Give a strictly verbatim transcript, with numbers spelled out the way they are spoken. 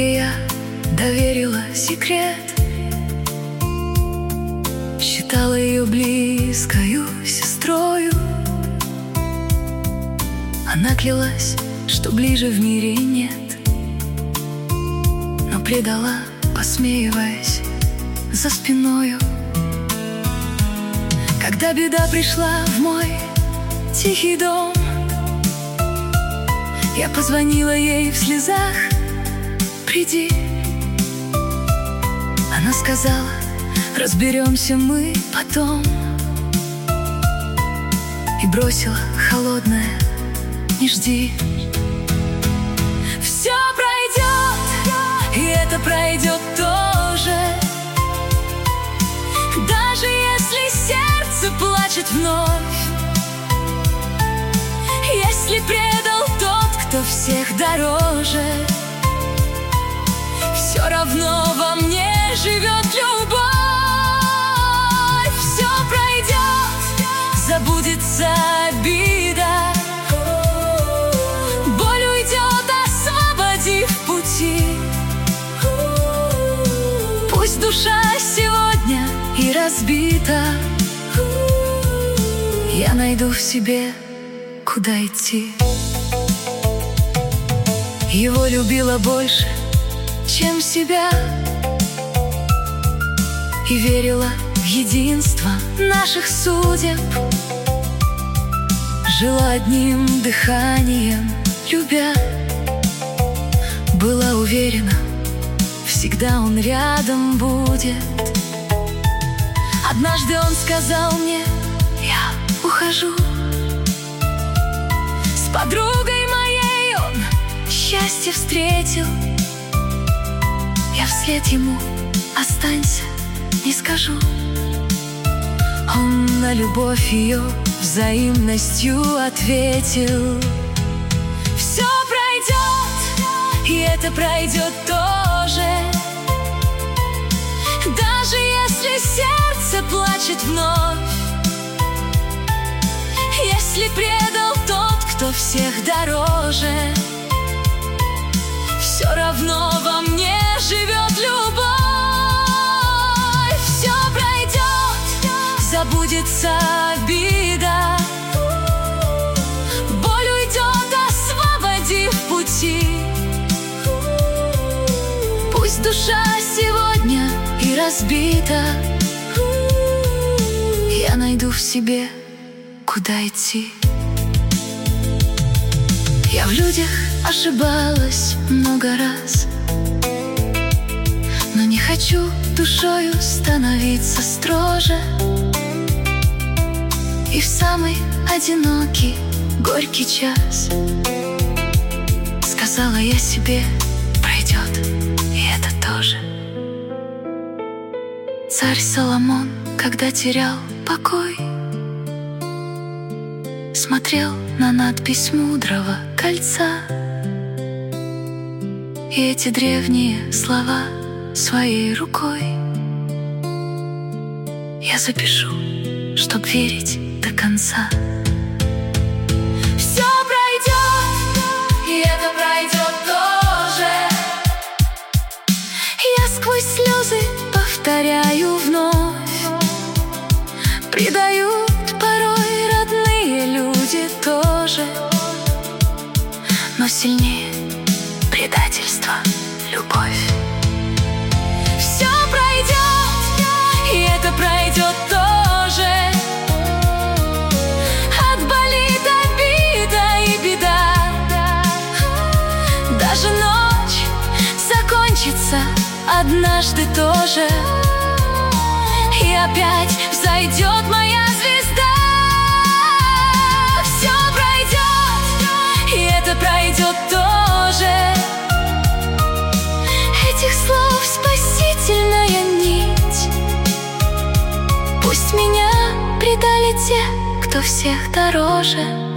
ей я доверила секрет, считала ее близкою сестрою. Она клялась, что ближе в мире нет, но предала, посмеиваясь за спиною. Когда беда пришла в мой тихий дом, я позвонила ей в слезах: приди. Она сказала: разберемся мы потом. И бросила холодное: не жди. Все пройдет, и это пройдет тоже. Даже если сердце плачет вновь, если предал тот, кто всех дороже, все равно во мне живет любовь. Все пройдет, забудется обида, боль уйдет, освободив пути. Пусть душа сегодня и разбита, я найду в себе, куда идти. Его любила больше, чем себя, и верила в единство наших судеб. Жила одним дыханием, любя, была уверена, всегда он рядом будет. Однажды он сказал мне: я ухожу. С подругой моей он счастье встретил. Я вслед ему: останься, не скажу. Он на любовь ее взаимностью ответил. Все пройдет, и это пройдет тоже. Даже если сердце плачет вновь, если предал тот, кто всех дороже, все равно во мне живет любовь. Все пройдет, забудется обида, боль уйдет, освободив пути. Пусть душа сегодня и разбита, я найду в себе, куда идти. Я в людях ошибалась много раз, но не хочу душою становиться строже. И в самый одинокий, горький час сказала я себе: пройдет, и это тоже. Царь Соломон, когда терял покой, смотрел на надпись мудрого кольца, и эти древние слова своей рукой я запишу, чтоб верить до конца. Все пройдет, и это пройдет тоже. Я сквозь слезы повторяю вновь: предают порой родные люди тоже, но сильнее предательство любовь. Все пройдет, и это пройдет тоже. Отболит обида и беда, даже ночь закончится однажды тоже, и опять взойдет моя звезда. Все пройдет, и это пройдет тоже. Этих слов спасительная нить. Пусть меня предали те, кто всех дороже.